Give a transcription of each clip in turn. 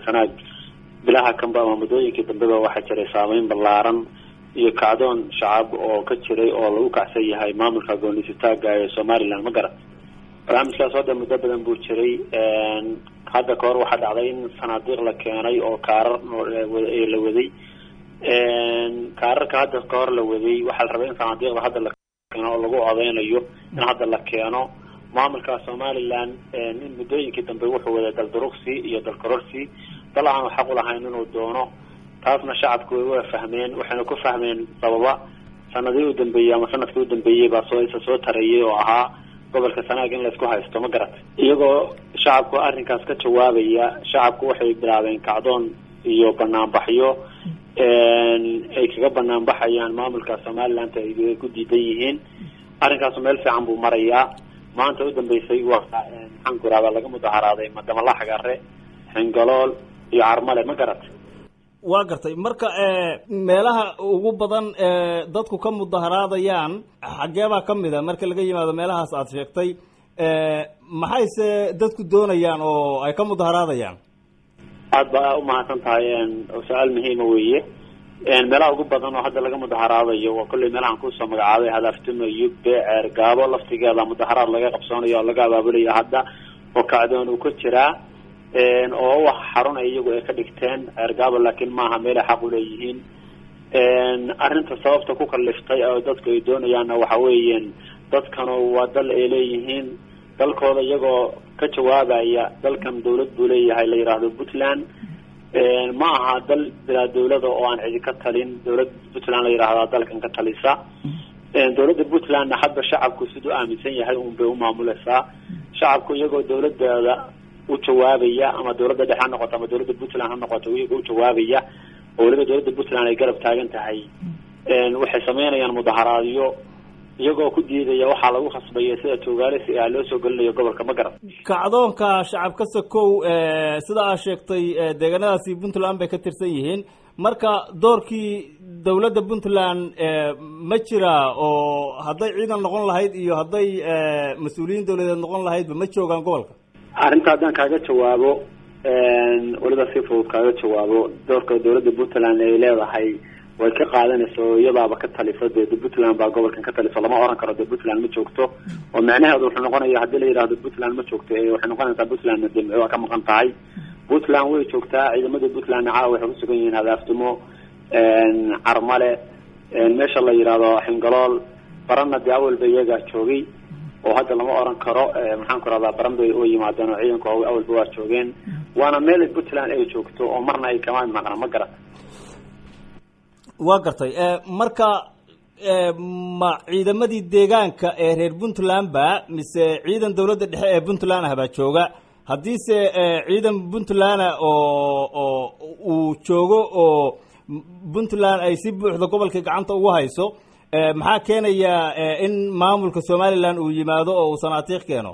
sanaag bilaha kanba ama muddooyinkii dambeba waxaa jiray saameyn ballaaran iyo kacdoon shacab oo ka jiray oo lagu kacsan yahay maamulka gooniisutaaga ee somaliland ma garat barnaamijkaas oo dhan muddo badan buu jiray hadda kahor waxaa dhacday in sanaadiiq la keenay oo kaarar la waday kaararka hadda kahor la waday waxaa la rabay in sanaadiiqda hadda la keeno oo lagu odeynayo in hadda la keeno maamulka somaliland in muddooyinkii dambe wuxuu waday dalduruqsi iyo dalkororsi dal aanu xaq u lahayn inuu doono taasna shacabku way fahmeen waxayna ku fahmeen sababa sanadii u dambeeyay ama sanadkii u dambeeyay baa soo tareeyay oo ahaa gobolka sanaag in la isku haysto ma garat iyagoo shacabku arrinkaas ka jawaabaya shacabku waxay bilaabeen kacdoon iyo banaanbaxyo ay kaga banaanbaxayaan maamulka somaliland ay ku diidan yihiin arrinkaas meel fiican buu marayaa maanta u dambeysay waa maxaan ku raada laga mudaharaaday madama xagare xingalool iyo carmale ma garat waa gartay marka meelaha ugu badan dadku ka mudaharaadayaan xageebaa ka mid a marka laga yimaado meelahaas aad sheegtay maxayse dadku doonayaan oo ay ka mudaharaadayaan aad baa umahadsan tahay su-aal muhiima weeye meelaha ugu badan oo hadda laga mudaharaadayo waa kolley meelahan kusoo magacaabay hadaftimo yubbe ceergaabo laftigeeda mudaharaad laga qabsoonayo oo laga abaabulayo hadda oo kacdoon uu ka jiraa oo wax xarun ay iyagu ay ka dhigteen ceergaabo laakiin maaha meelay xaq u leeyihiin arrinta sababta ku kaliftay oo dadku ay doonayaanna waxa weeyaan dadkanu waa dal ay leeyihiin dalkooda iyagoo ka jawaabaya dalkan dawlad buu leeyahay la yidhaahdo puntland ma aha dal bilaa dawlada oo aan cidi ka talin dawlad puntland la yidhaahdaa dalkan ka talisa dawladda puntlandna hadba shacabku siduu aaminsan yahay un bay umaamulaysaa shacabku iyagoo dawladeeda u jawaabaya ama dawladda dhexe ha noqoto ama dawladda puntland ha noqoto iyagoo u jawaabaya oo weliba dawladda puntland ay garab taagan tahay waxay sameynayaan mudaharaadyo iyagoo ku diidaya waxaa lagu khasbaya sida togaalisi ah loo soo gelinayo gobolka ma garan kacdoonka shacabka sakow sida aad sheegtay deegaanadaasi puntland bay ka tirsan yihiin marka doorkii dawladda puntland ma jira oo hadday ciidan noqon lahayd iyo hadday mas-uuliyiin dawladeed noqon lahaydba ma joogaan gobolka arrinta haddaan kaaga jawaabo weliba si fudud kaaga jawaabo doorka dawladda puntland ay leedahay way ka qaadanayso iyadaaba ka taliso dee puntland baa gobolkan ka taliso lama oran karo dee puntland ma joogto oo macnaheedu wuxuu noqonaya haddii la yidhaahdo puntland ma joogto waxay noqonaysaa puntland waa ka maqan tahay puntland way joogtaa ciidamada puntlandna caawa waxay kusugan yihiin hadaftimo carmale meesha la yidhaahdo xingalool barana dee awalba iyagaa joogay oo hadda lama oran karo maxaan ku rahdaa baran bay u yimaadeen oo ciidanku awalba waa joogeen waana meel puntland ay joogto oo marna ay kama maqna ma garat waa gartay marka ma ciidamadii deegaanka ee reer puntland ba mise ciidan dawladda dhexe ee puntland ah baa jooga haddiise ciidan puntland oo uu joogo oo puntland ay si buuxda gobolka gacanta ugu hayso maxaa keenaya in maamulka somaliland uu yimaado oo uu sanaatiiq keeno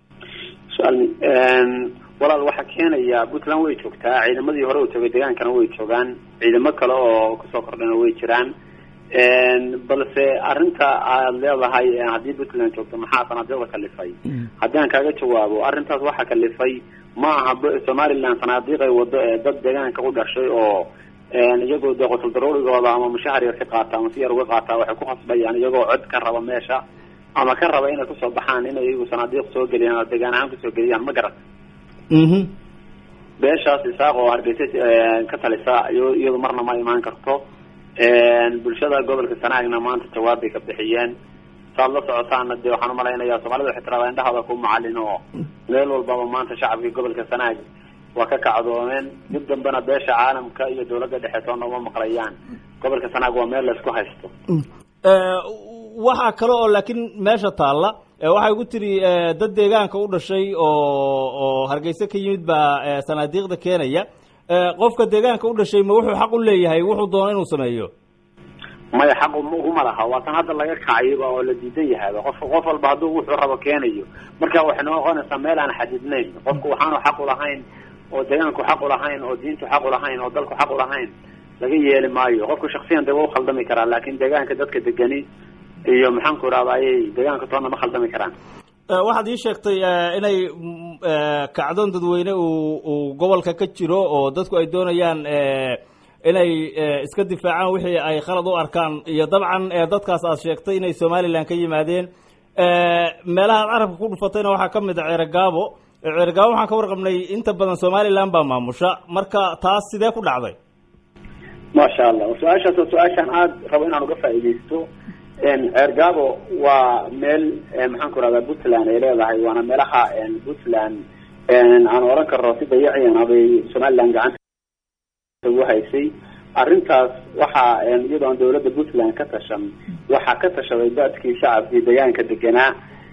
walaal waxaa keenaya puntland way joogtaa ciidamadii hore u joogay deegaankana way joogaan ciidamo kale oo kusoo kordhana way jiraan balse arrinta aad leedahay haddii puntland joogto maxaa sanaadiiqda kalifay haddii aan kaaga jawaabo arrintaas waxaa kalifay ma aha somaliland sanaadiiq ay wado ee dad deegaanka u dhashay oo iyagoo de qotal daruurigooda ama mushahar yar ka qaata ama si yar uga qaata waxay ku khasbayaan iyagoo cod ka raba meesha ama ka raba inay kusoo baxaan inay iyagu sanaadiiq soo geliyaan oo deegaan ahaan kusoo geliyaan ma garat beeshaas isaaq oo hargeysa ka talisa iyadu marna ma imaan karto bulshada gobolka sanaagna maanta jawaab bay ka bixiyeen saad la socotaana dee waxaan umalaynaya soomaalida waxay tiradaa indhahooda ku macalin oo meel walbaba maanta shacabkii gobolka sanaag waa ka kacdoomeen dib dambena beesha caalamka iyo dawladda dhexe toona uma maqlayaan gobolka sanaag waa meel laisku haysto waxaa kale oo laakiin meesha taalla waxay ku tiri dad deegaanka u dhashay oo hargeysa ka yimid baa sanaadiiqda keenaya qofka deegaanka u dhashay ma wuxuu xaq u leeyahay wuxuu doono inuu sameeyo maya xaq uma laha waa tan hadda laga kacayba oo la diidan yahayba qof walba hadduu wuxuu rabo keenayo marka waxay noqonaysaa meel aan xadidnayn qofku waxaanu xaq u lahayn oo deegaanku xaq u lahayn oo diintu xaq u lahayn oo dalku xaq u lahayn laga yeeli maayo qofku shaksiyan de waa ukhaldami karaa laakin deegaanka dadka degani iyo maxaan ku rahdaa ayay deegaanka toona ma khaldami karaan waxaad ii sheegtay inay kacdoon dadweyne uu gobolka ka jiro oo dadku ay doonayaan inay iska difaacaan wixii ay khalad u arkaan iyo dabcan dadkaas aad sheegtay inay somaliland ka yimaadeen meelaha aad carabka ku dhufatayna waxaa ka mid a ceergaabo waxaan ka warqabnay inta badan somaliland baa maamusha marka taas sidee ku dhacday maasha allah su-aashaas oo su-aashaan aada rabo inaan uga faa'iidaysto ceergaabo waa meel maxaan ku rahdaa puntland ay leedahay waana meelaha puntland aan oran karno si dayaciyan abay somaliland gacanta ugu haysay arrintaas waxaa iyadoon dawladda puntland ka tashan waxaa ka tashaday dadkii shacabkii deegaanka deganaa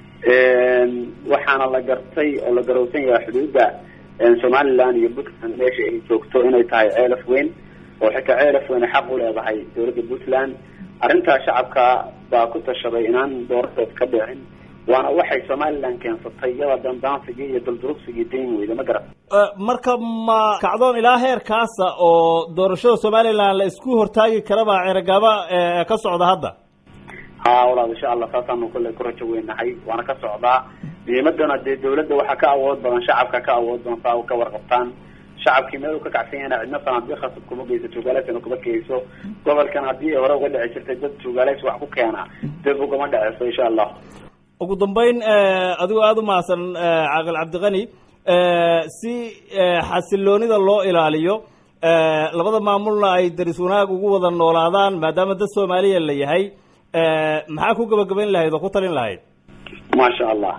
waxaana la gartay oo la garowsan yahay xuduudda somaliland iyo puntland meesha ay joogto inay tahay ceelaf weyn oo xitaa ceelaf weyn ay xaq u leedahay dawladda puntland arrintaas shacabka baa ku tashaday inaan doorasheed ka dhicin waana waxay somaliland keensatay iyada dandaansigii iyo daldurugsigii dayn weyda ma garat marka ma kacdoon ilaa heerkaasa oo doorashada somaliland la isku hortaagi karaba ceergaaba ka socda hadda ha walaal insha allah saasaanu kolley ku rajo weynahay waana ka socdaa muhiimadana dee dawladda waxaa ka awood badan shacabka ka awood badan saa ka warqabtaan shacabkii meel uu ka kacsan yahayna cidna sanadii khasab kuma geyso tuugaaleysan kuma geyso gobolkan haddii hore uga dhici jirtay dad tuugaaleys wax ku keena dib ugama dhaceyso insha allah ugu dambeyn adigoo aada u mahadsan caaqil cabdiqani si xasiloonida loo ilaaliyo labada maamulna ay daris wanaag ugu wada noolaadaan maadaama dad soomaaliya la yahay maxaa ku gabagabayn lahayd oo ku talin lahayd maasha allah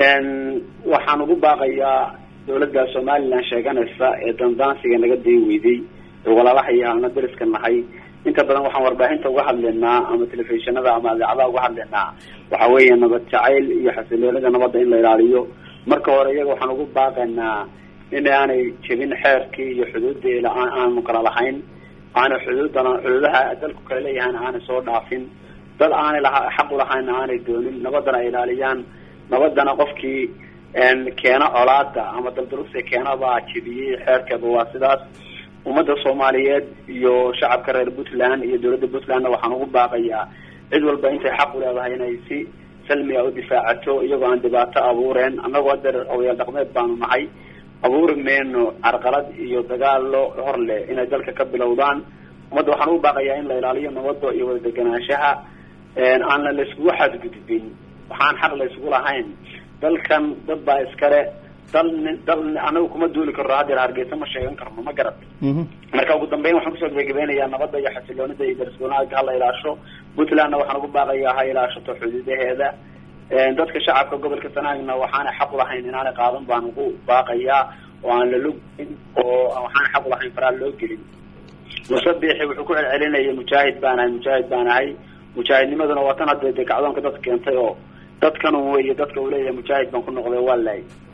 waxaan ugu baaqayaa dawladda somaliland sheeganaysa ee dandaansiga naga day weyday ee walaalaha iyo halna dariska nahay inta badan waxaan warbaahinta uga hadlaynaa ama telefishinada ama idaacadaha uga hadlaynaa waxa weeye nabad jacayl iyo xasiloonida nabadda in la ilaaliyo marka hore iyaga waxaan ugu baaqaynaa in aanay jebin xeerkii iyo xuduudda aanu kala lahayn aanay xuduudaha dalku kala leeyahan aanay soo dhaafin dad aanay xaq ulahayn aanay doonin nabadana ay ilaaliyaan nabadana qofkii keena colaada ama daldalugsi keenabaa jebiyey xeerkeeda waa sidaas ummadda soomaaliyeed iyo shacabka reer puntland iyo dawladda puntlandna waxaan ugu baaqayaa cid walba intay xaq u leedahay inay si salmiga u difaacato iyagoo aan dhibaato abuureen annagoo hadeer odayaal dhaqmeed baanu nahay abuuri mayno carqalad iyo dagaalo hor leh inay dalka ka bilowdaan ummadda waxaan ugu baaqayaa in la ilaaliyo nabadda iyo wada deganaanshaha aanna la iskugu xadgudbin waxaan xaq la isugu lahayn dalkan dad baa iskale dal anagu kuma duuli karno hadeer hargeysa ma sheegan karno ma garat marka ugu dambeyn waxaan kusoo gabagabeynayaa nabadda iyo xasiloonida iyo daris wanaagga hala ilaasho puntlandna waxaan ugu baaqayaa ha ilaashato xuduudaheeda dadka shacabka gobolka sanaagna waxaanay xaq ulahayn inaanay qaadan baan ugu baaqayaa oo aan lalogin oo waxaanay xaq ulahayn faraha loo gelin musabixi wuxuu ku celcelinayay mujaahid baan ahay mujaahidnimaduna waa tan hadda dee kacdoonka dadka keentay oo dadkan wey dadka uu leeyahay mujaahid baan ku noqday waa laay